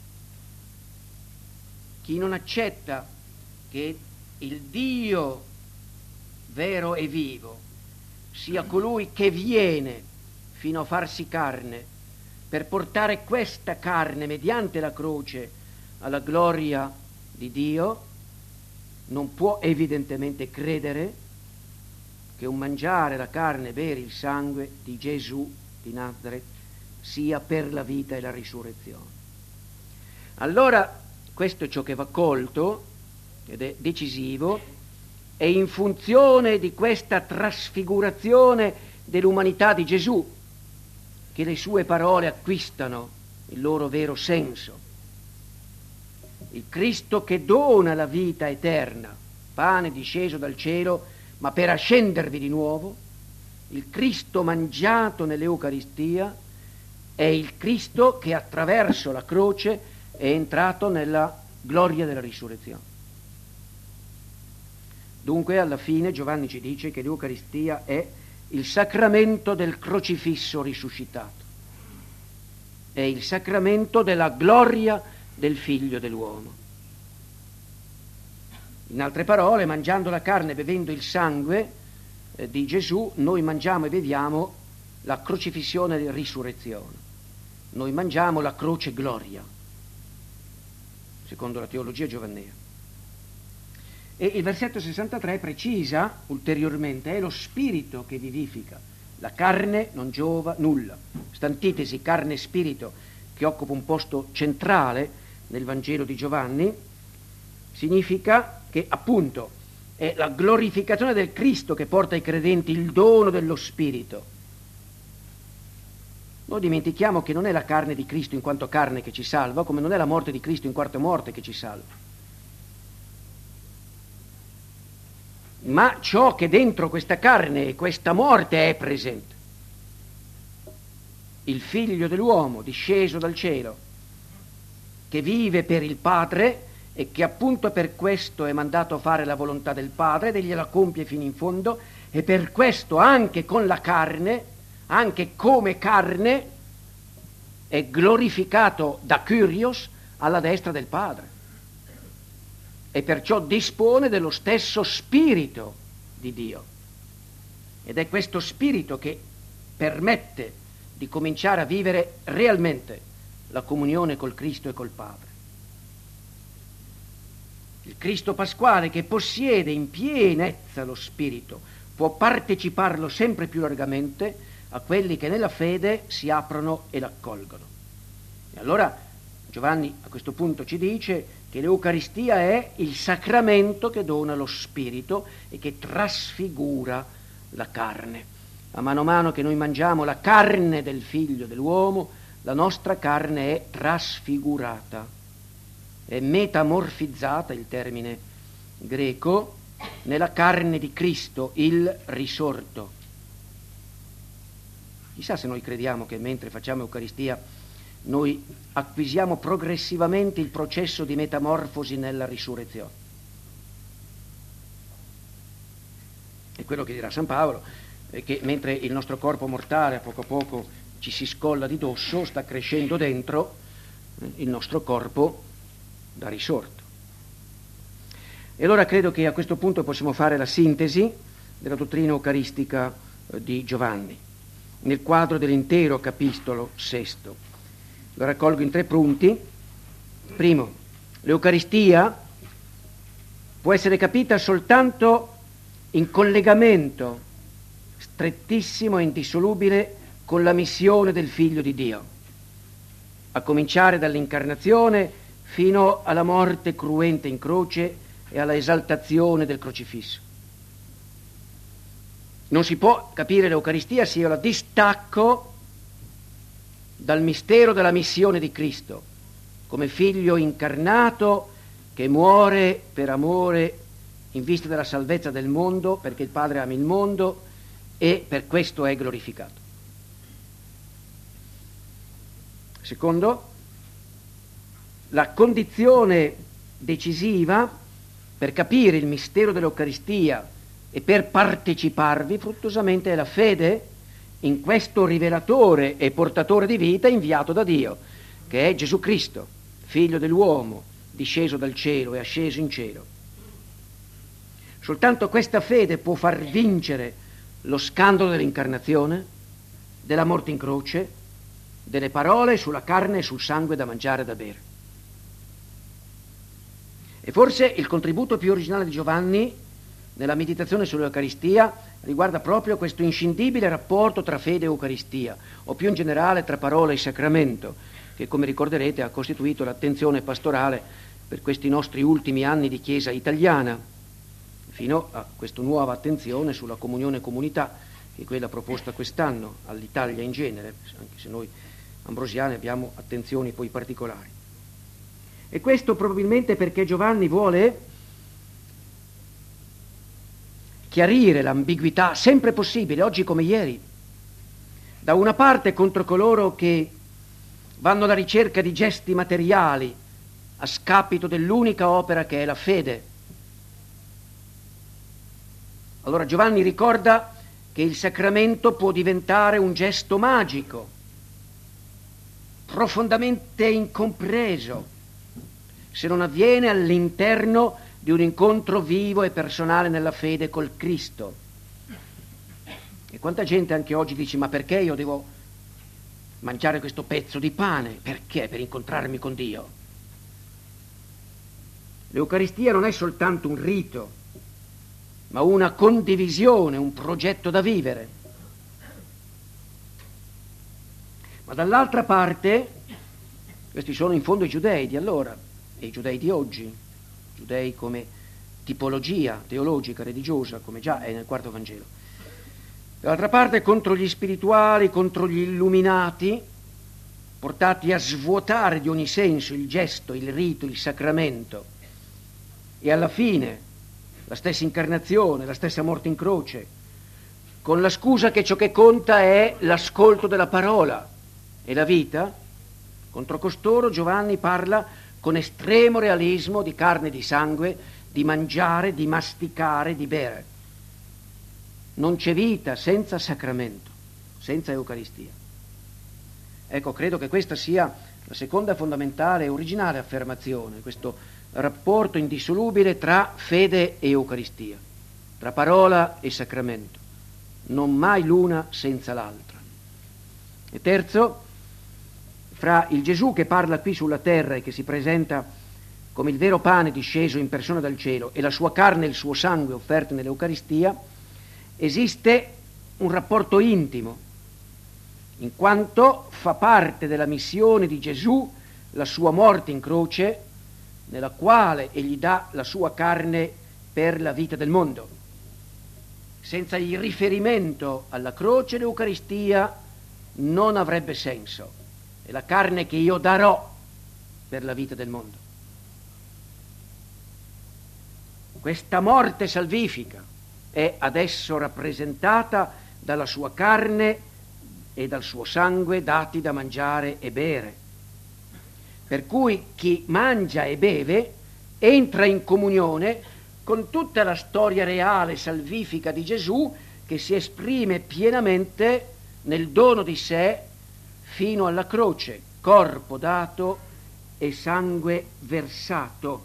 Chi non accetta che il Dio vero e vivo sia colui che viene fino a farsi carne per portare questa carne mediante la croce alla gloria di Dio, non può evidentemente credere che un mangiare la carne e bere il sangue di Gesù di Nazaret sia per la vita e la risurrezione. Allora questo è ciò che va colto ed è decisivo, e in funzione di questa trasfigurazione dell'umanità di Gesù che le sue parole acquistano il loro vero senso. Il Cristo che dona la vita eterna, pane disceso dal cielo, ma per ascendervi di nuovo, il Cristo mangiato nell'Eucaristia, è il Cristo che attraverso la croce è entrato nella gloria della risurrezione. Dunque alla fine Giovanni ci dice che l'Eucaristia è il sacramento del crocifisso risuscitato, è il sacramento della gloria del Figlio dell'uomo. In altre parole, mangiando la carne e bevendo il sangue di Gesù, noi mangiamo e beviamo la crocifissione e la risurrezione. Noi mangiamo la croce gloria, secondo la teologia giovannea. E il versetto 63 precisa ulteriormente: è lo spirito che vivifica, la carne non giova nulla. St'antitesi carne e spirito, che occupa un posto centrale nel Vangelo di Giovanni, significa che appunto è la glorificazione del Cristo che porta ai credenti il dono dello spirito. Noi dimentichiamo che non è la carne di Cristo in quanto carne che ci salva, come non è la morte di Cristo in quanto morte che ci salva, ma ciò che dentro questa carne e questa morte è presente. Il Figlio dell'uomo disceso dal cielo, che vive per il Padre e che appunto per questo è mandato a fare la volontà del Padre ed egli la compie fino in fondo, e per questo anche con la carne, anche come carne, è glorificato da Kyrios alla destra del Padre, e perciò dispone dello stesso spirito di Dio, ed è questo spirito che permette di cominciare a vivere realmente la comunione col Cristo e col Padre. Il Cristo pasquale, che possiede in pienezza lo spirito, può parteciparlo sempre più largamente a quelli che nella fede si aprono e l'accolgono. E allora Giovanni a questo punto ci dice che l'Eucaristia è il sacramento che dona lo Spirito e che trasfigura la carne. A mano che noi mangiamo la carne del Figlio dell'uomo, la nostra carne è trasfigurata, è metamorfizzata, il termine greco, nella carne di Cristo, il risorto. Chissà se noi crediamo che mentre facciamo Eucaristia noi acquisiamo progressivamente il processo di metamorfosi nella risurrezione. È quello che dirà San Paolo, che mentre il nostro corpo mortale a poco ci si scolla di dosso, sta crescendo dentro il nostro corpo da risorto. E allora credo che a questo punto possiamo fare la sintesi della dottrina eucaristica di Giovanni, nel quadro dell'intero capitolo sesto. Lo raccolgo in 3 punti. Primo, l'Eucaristia può essere capita soltanto in collegamento strettissimo e indissolubile con la missione del Figlio di Dio, a cominciare dall'incarnazione fino alla morte cruenta in croce e alla esaltazione del crocifisso. Non si può capire l'Eucaristia se io la distacco dal mistero della missione di Cristo, come Figlio incarnato che muore per amore in vista della salvezza del mondo, perché il Padre ama il mondo e per questo è glorificato. Secondo, la condizione decisiva per capire il mistero dell'Eucaristia e per parteciparvi fruttosamente è la fede in questo rivelatore e portatore di vita inviato da Dio, che è Gesù Cristo, Figlio dell'uomo, disceso dal cielo e asceso in cielo. Soltanto questa fede può far vincere lo scandalo dell'incarnazione, della morte in croce, delle parole sulla carne e sul sangue da mangiare e da bere. E forse il contributo più originale di Giovanni nella meditazione sull'Eucaristia riguarda proprio questo inscindibile rapporto tra fede e Eucaristia, o più in generale tra parola e sacramento, che come ricorderete ha costituito l'attenzione pastorale per questi nostri ultimi anni di Chiesa italiana, fino a questa nuova attenzione sulla comunione e comunità, che è quella proposta quest'anno all'Italia in genere, anche se noi ambrosiani abbiamo attenzioni poi particolari. E questo probabilmente perché Giovanni vuole chiarire l'ambiguità sempre possibile, oggi come ieri, da una parte contro coloro che vanno alla ricerca di gesti materiali a scapito dell'unica opera che è la fede. Allora Giovanni ricorda che il sacramento può diventare un gesto magico, profondamente incompreso, se non avviene all'interno di un incontro vivo e personale nella fede col Cristo. E quanta gente anche oggi dice: ma perché io devo mangiare questo pezzo di pane? Perché? Per incontrarmi con Dio. L'Eucaristia non è soltanto un rito, ma una condivisione, un progetto da vivere. Ma dall'altra parte, questi sono in fondo i giudei di allora e i giudei di oggi, giudei come tipologia teologica, religiosa, come già è nel quarto Vangelo. Dall'altra parte contro gli spirituali, contro gli illuminati, portati a svuotare di ogni senso il gesto, il rito, il sacramento, e alla fine la stessa incarnazione, la stessa morte in croce, con la scusa che ciò che conta è l'ascolto della parola e la vita. Contro costoro Giovanni parla con estremo realismo di carne e di sangue, di mangiare, di masticare, di bere. Non c'è vita senza sacramento, senza Eucaristia. Ecco, credo che questa sia la seconda fondamentale e originale affermazione, questo rapporto indissolubile tra fede e Eucaristia, tra parola e sacramento, non mai l'una senza l'altra. E terzo, fra il Gesù che parla qui sulla terra e che si presenta come il vero pane disceso in persona dal cielo e la sua carne e il suo sangue offerti nell'Eucaristia, esiste un rapporto intimo, in quanto fa parte della missione di Gesù la sua morte in croce, nella quale egli dà la sua carne per la vita del mondo. Senza il riferimento alla croce, l'Eucaristia non avrebbe senso. È la carne che io darò per la vita del mondo. Questa morte salvifica è adesso rappresentata dalla sua carne e dal suo sangue dati da mangiare e bere. Per cui chi mangia e beve entra in comunione con tutta la storia reale salvifica di Gesù, che si esprime pienamente nel dono di sé fino alla croce, corpo dato e sangue versato.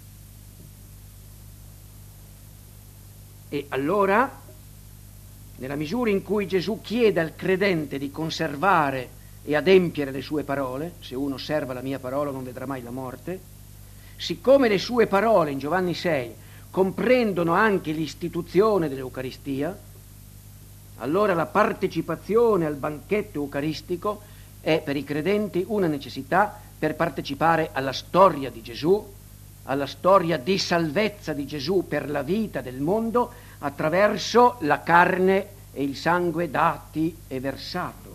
E allora, nella misura in cui Gesù chiede al credente di conservare e adempiere le sue parole, se uno osserva la mia parola non vedrà mai la morte, siccome le sue parole in Giovanni 6 comprendono anche l'istituzione dell'Eucaristia, allora la partecipazione al banchetto eucaristico è per i credenti una necessità per partecipare alla storia di Gesù, alla storia di salvezza di Gesù per la vita del mondo attraverso la carne e il sangue dati e versato.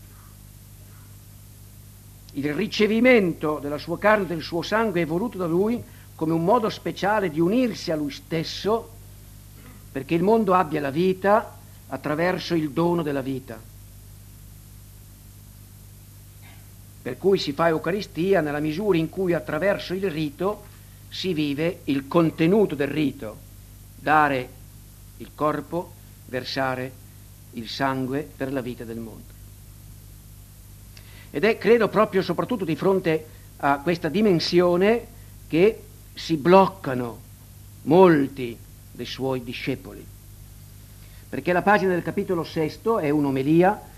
Il ricevimento della sua carne e del suo sangue è voluto da lui come un modo speciale di unirsi a lui stesso, perché il mondo abbia la vita attraverso il dono della vita. Per cui si fa Eucaristia nella misura in cui attraverso il rito si vive il contenuto del rito, dare il corpo, versare il sangue per la vita del mondo. Ed è, credo, proprio soprattutto di fronte a questa dimensione che si bloccano molti dei suoi discepoli. Perché la pagina del capitolo 6 è un'omelia